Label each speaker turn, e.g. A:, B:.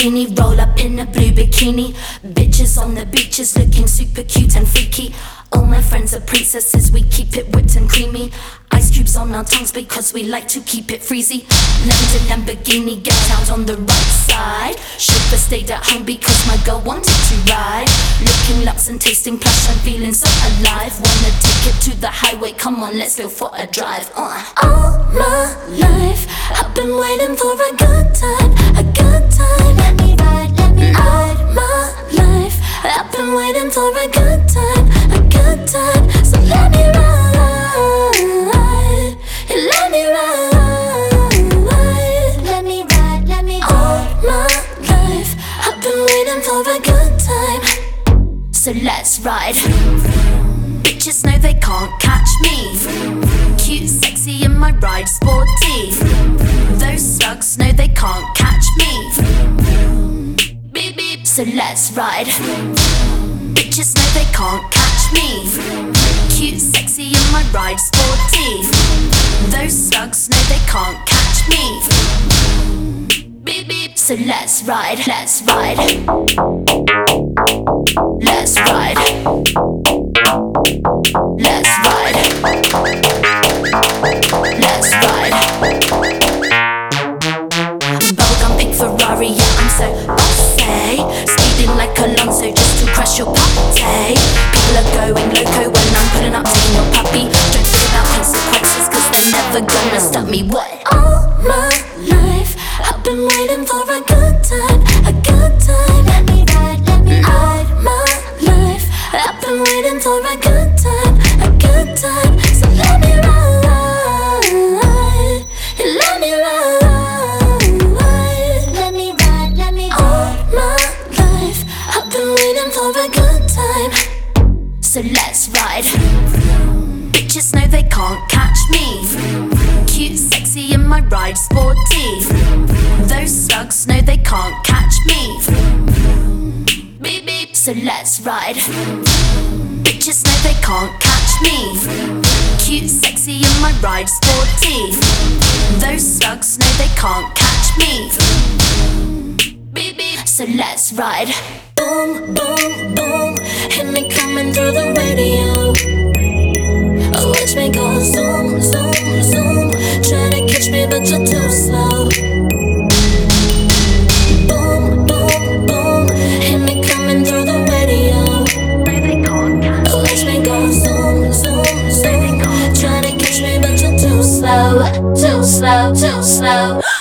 A: Lamborghini, roll up in a blue bikini. Bitches on the beaches looking super cute and freaky. All my friends are princesses, we keep it whipped and creamy. Ice cubes on our tongues because we like to keep it freezy. London Lamborghini, get out on the right side. Chauffeur stayed at home because my girl wanted to ride. Looking luxe and tasting plush, I'm feeling so alive. Wanna take it to the highway, come on, let's go for a drive. All my life, I've been waiting for a good time, a good time. Let me ride, let me ride. All my life, I've been waiting for a good time, a good time. So let me ride, let me ride, let me ride, let me ride. All my life, I've been waiting for a good time. So let's ride. Bitches know they can't catch me. Cute, sexy, in my ride, sporty. Those slugs know they can't catch me. Beep beep. So let's ride. Bitches know they can't catch me. Cute, sexy, in my ride, sporty. Those slugs know they can't catch me. Beep beep. So let's ride, let's ride. Let's ride. Let's ride. Let's ride. Bubblegum pink Ferrari, yeah, I'm so bossy. Speeding like Alonso just to crash your party. People are going loco when I'm pulling up taking your puppy. Don't think about consequences cause they're never gonna stop me. What? All my life, I've been waiting for a good time, a good time. Let me ride, let me ride. All my life, I've been waiting for a good time, a good time. So let me ride, let me ride, let me ride, let me ride. All my life, I've been waiting for a good time. So let's ride. Bitches know they can't catch me. Cute, sexy, in my ride, sporty. Those slugs know they can't catch me. Beep beep. So let's ride. Bitches know they can't catch me. Cute, sexy, in my ride, sporty. Those slugs know they can't catch me. Beep beep. So let's ride. Boom, boom, boom. Hit me coming through the radio. Oh, watch me go zoom, zoom, zoom. Try to catch me but you're too slow. Boom, boom, boom. Hit me coming through the radio. Oh, watch me go zoom, zoom, zoom. Try to catch me but you're too slow, too slow, too slow.